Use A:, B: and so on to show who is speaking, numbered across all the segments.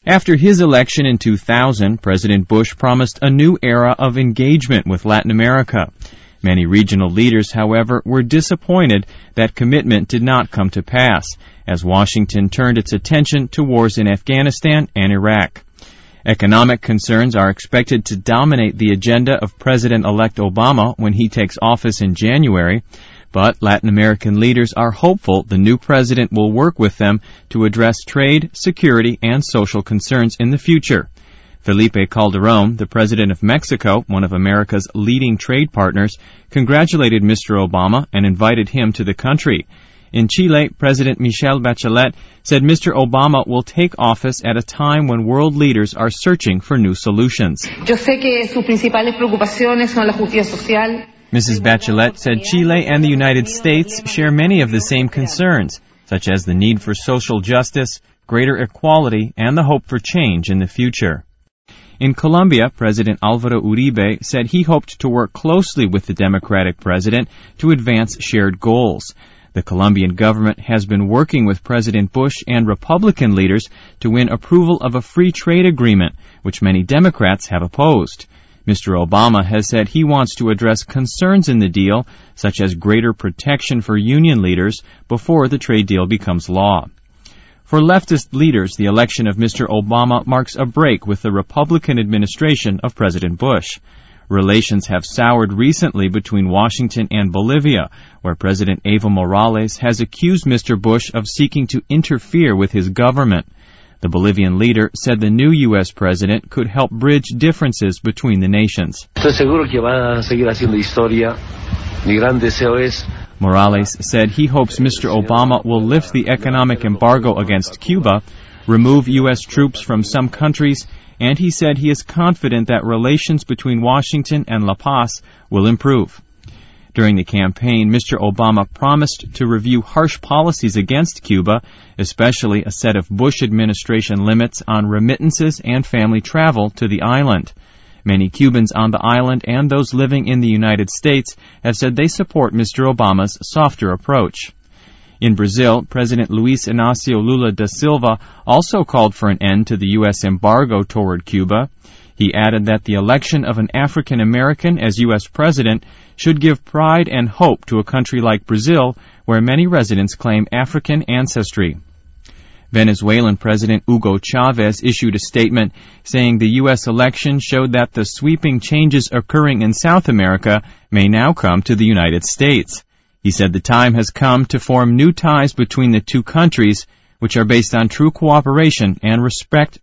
A: After his election in 2000, President Bush promised a new era of engagement with Latin America. Many regional leaders, however, were disappointed that commitment did not come to pass, as Washington turned its attention to wars in Afghanistan and Iraq. Economic concerns are expected to dominate the agenda of President-elect Obama when he takes office in January, but Latin American leaders are hopeful the new president will work with them to address trade, security, and social concerns in the future. Felipe Calderón, the president of Mexico, one of America's leading trade partners, congratulated Mr. Obama and invited him to the country. In Chile, President Michelle Bachelet said Mr. Obama will take office at a time when world leaders are searching for new solutions.
B: Yo sé que sus principales preocupaciones son la justicia social.
A: Mrs. Bachelet said Chile and the United States share many of the same concerns, such as the need for social justice, greater equality, and the hope for change in the future. In Colombia, President Álvaro Uribe said he hoped to work closely with the Democratic president to advance shared goals. The Colombian government has been working with President Bush and Republican leaders to win approval of a free trade agreement, which many Democrats have opposed. Mr. Obama has said he wants to address concerns in the deal, such as greater protection for union leaders, before the trade deal becomes law. For leftist leaders, the election of Mr. Obama marks a break with the Republican administration of President Bush. Relations have soured recently between Washington and Bolivia, where President Evo Morales has accused Mr. Bush of seeking to interfere with his government. The Bolivian leader said the new U.S. president could help bridge differences between the nations.
C: Estoy seguro que va a seguir haciendo historia. Mi gran deseo es
A: Morales said he hopes Mr. Obama will lift the economic embargo against Cuba, remove U.S. troops from some countries, and he said he is confident that relations between Washington and La Paz will improve. During the campaign, Mr. Obama promised to review harsh policies against Cuba, especially a set of Bush administration limits on remittances and family travel to the island. Many Cubans on the island and those living in the United States have said they support Mr. Obama's softer approach. In Brazil, President Luiz Inácio Lula da Silva also called for an end to the U.S. embargo toward Cuba. He added that the election of an African American as U.S. president should give pride and hope to a country like Brazil, where many residents claim African ancestry. Venezuelan President Hugo Chavez issued a statement saying the U.S. election showed that the sweeping changes occurring in South America may now come to the United States. He said the time has come to form new ties between the two countries, which are based on true cooperation and respect.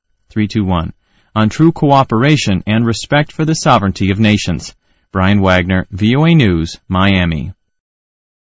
A: 321. On true cooperation and respect for the sovereignty of nations. Brian Wagner, VOA News, Miami.